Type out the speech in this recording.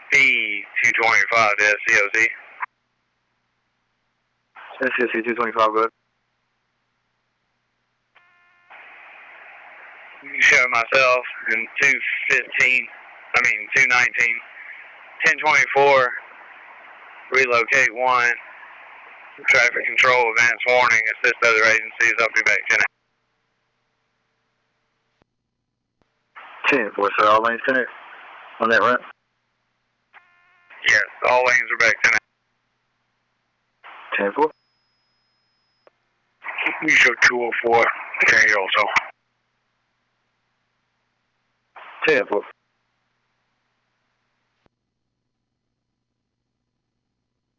B225 to SCOC. SCOC 225, go ahead. Show myself in 219, 1024, relocate 1, traffic control, advance warning, assist other agencies, I'll be back 10-4, sir, all lanes connect on that ramp? Yes, all lanes are back 10-4. You show 204, carry also. 10-4.